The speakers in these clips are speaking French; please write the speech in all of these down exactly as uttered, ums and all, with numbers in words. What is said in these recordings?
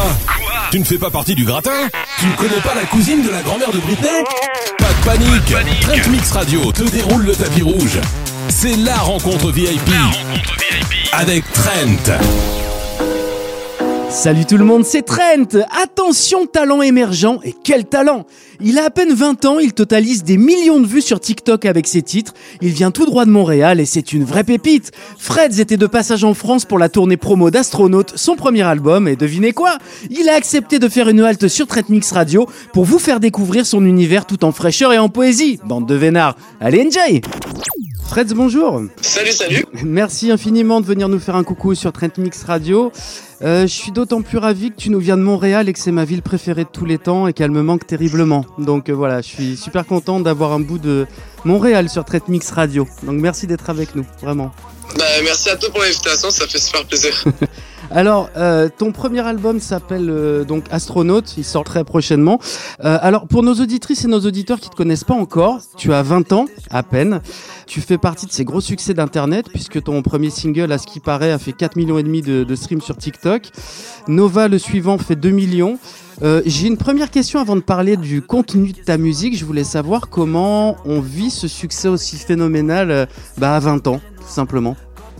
Quoi? Tu ne fais pas partie du gratin? Tu ne connais pas la cousine de la grand-mère de Britney? Pas de panique, Pas de panique. Trent Mix Radio te déroule le tapis rouge. C'est la rencontre V I P, la rencontre V I P. Avec Trent. Salut tout le monde, c'est Trent. Attention, talent émergent, et quel talent! Il a à peine vingt ans, il totalise des millions de vues sur TikTok avec ses titres. Il vient tout droit de Montréal et c'est une vraie pépite. Freds était de passage en France pour la tournée promo d'Astronaute, son premier album, et devinez quoi? Il a accepté de faire une halte sur Trent Mix Radio pour vous faire découvrir son univers tout en fraîcheur et en poésie. Bande de vénards, allez enjoy! Freds, bonjour. Salut, salut. Merci infiniment de venir nous faire un coucou sur Trent Mix Radio. Euh, je suis d'autant plus ravi que tu nous viens de Montréal et que c'est ma ville préférée de tous les temps et qu'elle me manque terriblement. Donc euh, voilà, je suis super content d'avoir un bout de Montréal sur Trent Mix Radio. Donc merci d'être avec nous, vraiment. Bah, merci à toi pour l'invitation, ça fait super plaisir. Alors, euh, ton premier album s'appelle euh, donc Astronaute, il sort très prochainement. Euh, alors, pour nos auditrices et nos auditeurs qui te connaissent pas encore, tu as vingt ans à peine. Tu fais partie de ces gros succès d'internet puisque ton premier single, à ce qui paraît, a fait quatre millions et demi de, de streams sur TikTok. Nova, le suivant, fait deux millions. Euh, j'ai une première question avant de parler du contenu de ta musique. Je voulais savoir comment on vit ce succès aussi phénoménal euh, bah, à vingt ans, tout simplement.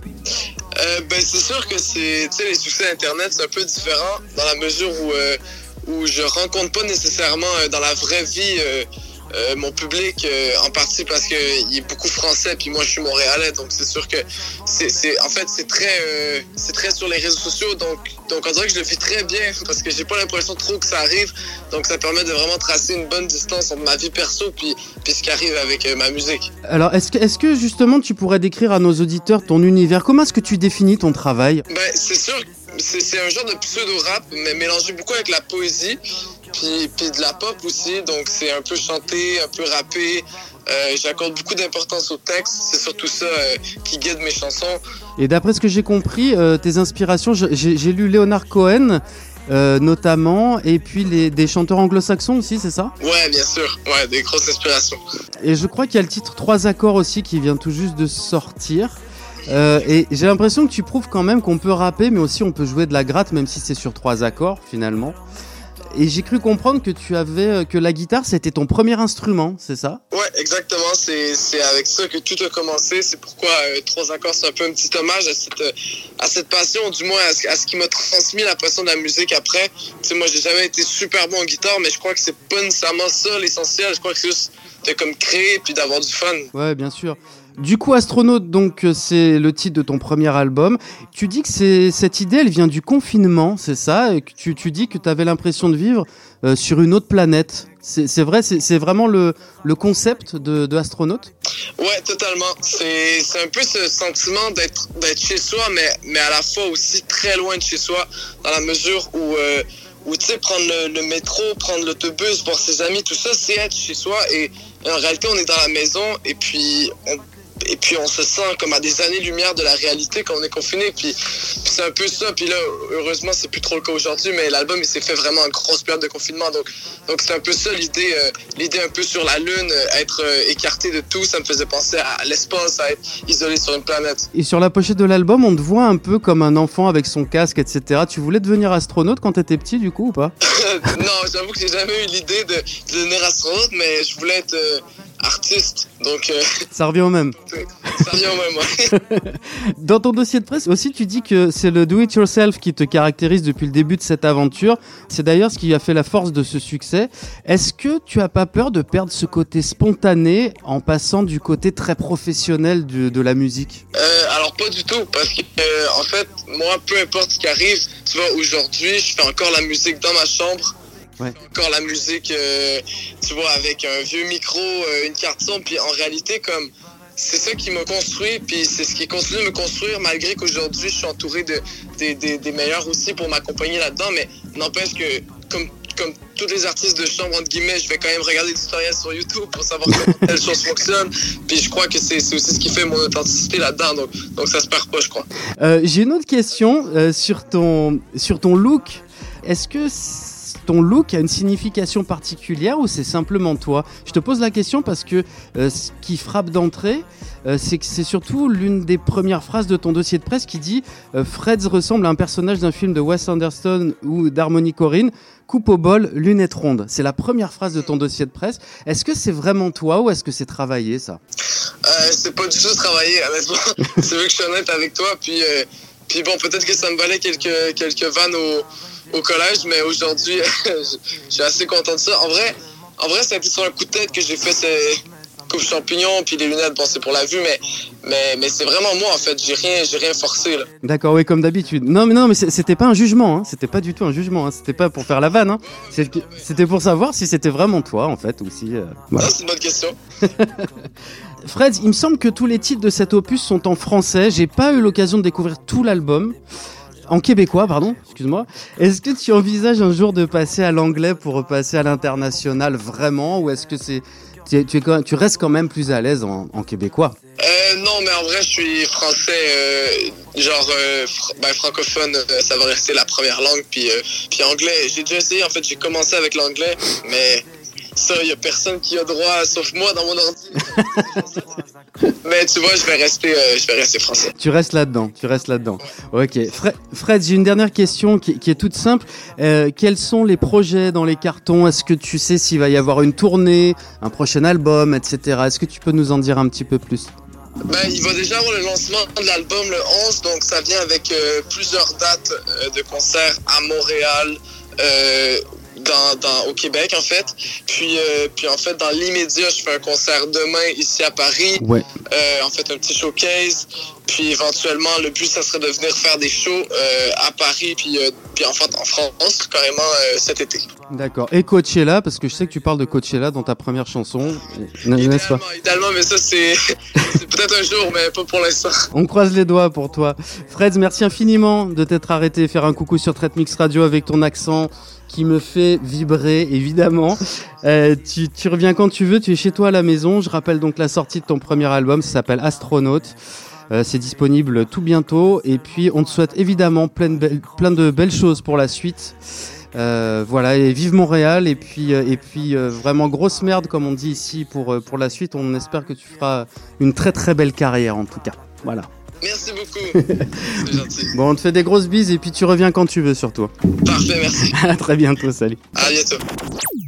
Euh, ben, c'est sûr que c'est, tu sais, les succès d'internet, c'est un peu différent dans la mesure où, euh, où je rencontre pas nécessairement euh, dans la vraie vie euh, euh, mon public, euh, en partie parce que il est beaucoup français puis moi je suis montréalais, donc c'est sûr que c'est, c'est en fait c'est très euh, c'est très sur les réseaux sociaux, donc donc on dirait que je le vis très bien parce que j'ai pas l'impression trop que ça arrive, donc ça permet de vraiment tracer une bonne distance entre ma vie perso puis puis ce qui arrive avec euh, ma musique. Alors est-ce que est-ce que justement tu pourrais décrire à nos auditeurs ton univers? Comment est-ce que tu définis ton travail? Ben c'est sûr, c'est c'est un genre de pseudo-rap mais mélangé beaucoup avec la poésie. Puis, puis de la pop aussi, donc c'est un peu chanté, un peu rappé. Euh, j'accorde beaucoup d'importance au texte, c'est surtout ça euh, qui guide mes chansons. Et d'après ce que j'ai compris, euh, tes inspirations, j'ai, j'ai lu Leonard Cohen euh, notamment, et puis les, des chanteurs anglo-saxons aussi, c'est ça? Ouais, bien sûr, ouais, des grosses inspirations. Et je crois qu'il y a le titre Trois accords aussi qui vient tout juste de sortir. Euh, et j'ai l'impression que tu prouves quand même qu'on peut rapper, mais aussi on peut jouer de la gratte, même si c'est sur trois accords finalement. Et j'ai cru comprendre que tu avais que la guitare c'était ton premier instrument, c'est ça? Ouais, exactement. C'est c'est avec ça que tout a commencé. C'est pourquoi euh, Trois accords, c'est un peu un petit hommage à cette euh, à cette passion, du moins à ce, à ce qui m'a transmis la passion de la musique après. Tu sais, moi j'ai jamais été super bon en guitare, mais je crois que c'est pas nécessairement ça l'essentiel. Je crois que c'est juste de comme créer puis d'avoir du fun. Ouais, bien sûr. Du coup, Astronaute, donc c'est le titre de ton premier album. Tu dis que c'est, cette idée, elle vient du confinement, c'est ça? Et que tu, tu dis que tu avais l'impression de vivre euh, sur une autre planète. C'est, c'est vrai, c'est, c'est vraiment le, le concept de, de Astronaute? Ouais, totalement. C'est, c'est un peu ce sentiment d'être, d'être chez soi, mais, mais à la fois aussi très loin de chez soi, dans la mesure où... Euh, Ou tu sais, prendre le, le métro, prendre l'autobus, voir ses amis, tout ça, c'est être chez soi. Et, et en réalité, on est dans la maison et puis on, et puis on se sent comme à des années-lumière de la réalité quand on est confiné. Puis, puis c'est un peu ça. Puis là, heureusement, c'est plus trop le cas aujourd'hui, mais l'album, il s'est fait vraiment en grosse période de confinement. Donc, donc c'est un peu ça l'idée, euh, l'idée un peu sur la Lune, euh, être euh, écarté de tout. Ça me faisait penser à l'espace, à être isolé sur une planète. Et sur la pochette de l'album, on te voit un peu comme un enfant avec son casque, et cetera. Tu voulais devenir astronaute quand t'étais petit, du coup, ou pas? Non, j'avoue que j'ai jamais eu l'idée de, de devenir astronaute, mais je voulais être euh, artiste. Donc, euh, ça revient au même. Ça revient au même, ouais. Dans ton dossier de presse aussi, tu dis que c'est le do-it-yourself qui te caractérise depuis le début de cette aventure. C'est d'ailleurs ce qui a fait la force de ce succès. Est-ce que tu as pas peur de perdre ce côté spontané en passant du côté très professionnel de, de la musique? euh, Alors pas du tout, parce que euh, en fait, moi, peu importe ce qui arrive, tu vois, aujourd'hui, je fais encore la musique dans ma chambre. Ouais. Encore la musique, euh, tu vois, avec un vieux micro, euh, une carte son, puis en réalité, comme c'est ça qui m'a construit, puis c'est ce qui continue de me construire, malgré qu'aujourd'hui, je suis entouré de, de, de, des meilleurs aussi pour m'accompagner là-dedans, mais n'empêche que, comme, comme tous les artistes de chambre, entre guillemets, je vais quand même regarder des tutoriels sur YouTube pour savoir comment telle chose fonctionne, puis je crois que c'est, c'est aussi ce qui fait mon authenticité là-dedans, donc, donc ça se perd pas, je crois. Euh, j'ai une autre question euh, sur ton, sur ton look. Est-ce que ton look a une signification particulière ou c'est simplement toi? Je te pose la question parce que euh, ce qui frappe d'entrée, euh, c'est que c'est surtout l'une des premières phrases de ton dossier de presse qui dit euh, « Freds ressemble à un personnage d'un film de Wes Anderson ou d'Harmony Korine, coupe au bol, lunettes rondes ». C'est la première phrase de ton dossier de presse. Est-ce que c'est vraiment toi ou est-ce que c'est travaillé, ça? euh, C'est pas du tout travaillé, honnêtement. C'est vrai que je suis honnête avec toi, puis... Euh... Puis bon, peut-être que ça me valait quelques, quelques vannes au, au collège, mais aujourd'hui, je, je suis assez content de ça. En vrai, en vrai, ça a été sur un coup de tête que j'ai fait ces coupe champignon, puis les lunettes, bon, c'est pour la vue, mais, mais, mais c'est vraiment moi, en fait. J'ai rien, j'ai rien forcé, là. D'accord, oui, comme d'habitude. Non, mais non, mais c'était pas un jugement, hein. C'était pas du tout un jugement, hein. C'était pas pour faire la vanne, hein. C'était pour savoir si c'était vraiment toi, en fait, ou si... Euh, voilà. Non, c'est une bonne question. Fred, il me semble que tous les titres de cet opus sont en français. J'ai pas eu l'occasion de découvrir tout l'album. En québécois, pardon, excuse-moi. Est-ce que tu envisages un jour de passer à l'anglais pour repasser à l'international vraiment? Ou est-ce que c'est, tu, tu, es quand même, tu restes quand même plus à l'aise en, en québécois? Euh, non, mais en vrai, je suis français, euh, genre euh, fr- ben, francophone, euh, ça va rester la première langue, puis, euh, puis anglais. J'ai déjà essayé, en fait, j'ai commencé avec l'anglais, mais... Ça, il n'y a personne qui a droit, sauf moi, dans mon ordi. Mais tu vois, je vais rester, euh, je vais rester français. Tu restes là-dedans, tu restes là-dedans. Ok. Fred, Fred j'ai une dernière question qui, qui est toute simple. Euh, quels sont les projets dans les cartons? Est-ce que tu sais s'il va y avoir une tournée, un prochain album, et cetera. Est-ce que tu peux nous en dire un petit peu plus? Ben, il va déjà avoir le lancement de l'album le onze, donc ça vient avec euh, plusieurs dates euh, de concerts à Montréal, euh, Dans, dans, au Québec, en fait. Puis, euh, puis en fait, dans l'immédiat, je fais un concert demain ici à Paris. Ouais. Euh, en fait, un petit showcase. Puis éventuellement, le but, ça serait de venir faire des shows euh, à Paris, puis, euh, puis en fait, en France, carrément, euh, cet été. D'accord. Et Coachella, parce que je sais que tu parles de Coachella dans ta première chanson, n'est-ce pas? Idéalement, mais ça, c'est, c'est peut-être un jour, mais pas pour l'instant. On croise les doigts pour toi. Fred, merci infiniment de t'être arrêté et faire un coucou sur Trade Mix Radio avec ton accent qui me fait vibrer, évidemment. Euh, tu, tu reviens quand tu veux, tu es chez toi à la maison. Je rappelle donc la sortie de ton premier album, ça s'appelle Astronaute. Euh, c'est disponible tout bientôt. Et puis, on te souhaite évidemment plein de, be- plein de belles choses pour la suite. Euh, voilà, et vive Montréal. Et puis, euh, et puis euh, vraiment grosse merde, comme on dit ici, pour, euh, pour la suite. On espère que tu feras une très très belle carrière, en tout cas. Voilà. Merci beaucoup. C'est gentil. Bon, on te fait des grosses bises et puis tu reviens quand tu veux, surtout. Parfait, merci. À très bientôt, salut. À bientôt.